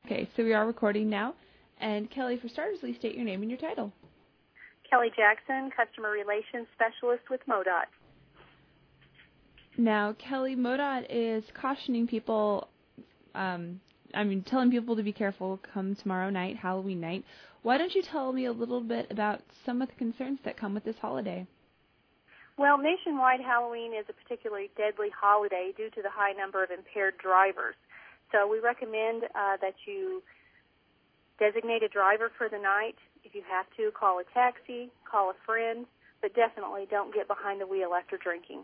Okay, so we are recording now. And Kelly, for starters, please state your name and your title. Kelly Jackson, Customer Relations Specialist with MoDOT. Now, Kelly, MoDOT is cautioning people, telling people to be careful come tomorrow night, Halloween night. Why don't you tell me a little bit about some of the concerns that come with this holiday? Well, nationwide, Halloween is a particularly deadly holiday due to the high number of impaired drivers. So we recommend that you designate a driver for the night. If you have to, call a taxi, call a friend, but definitely don't get behind the wheel after drinking.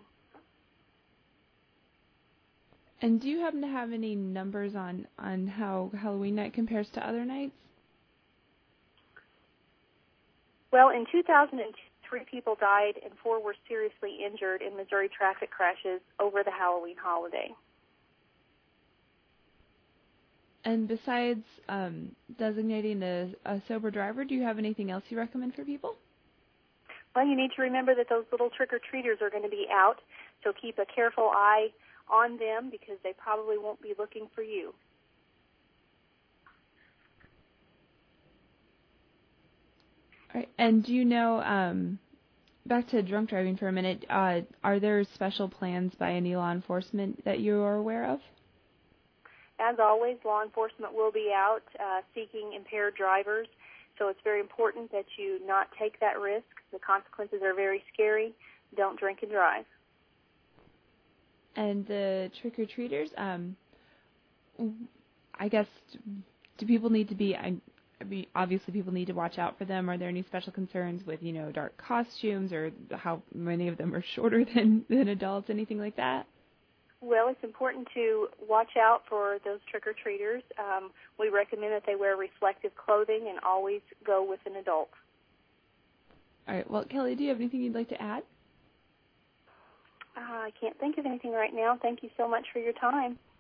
And do you happen to have any numbers on how Halloween night compares to other nights? Well, in 2002, 3 people died and 4 were seriously injured in Missouri traffic crashes over the Halloween holiday. And besides designating a sober driver, do you have anything else you recommend for people? Well, you need to remember that those little trick-or-treaters are going to be out, so keep a careful eye on them because they probably won't be looking for you. All right. And do you know, back to drunk driving for a minute, are there special plans by any law enforcement that you are aware of? As always, law enforcement will be out seeking impaired drivers, so it's very important that you not take that risk. The consequences are very scary. Don't drink and drive. And the trick-or-treaters, I guess, do people need to be, obviously people need to watch out for them. Are there any special concerns with, dark costumes or how many of them are shorter than adults, anything like that? Well, it's important to watch out for those trick-or-treaters. We recommend that they wear reflective clothing and always go with an adult. All right. Well, Kelly, do you have anything you'd like to add? I can't think of anything right now. Thank you so much for your time.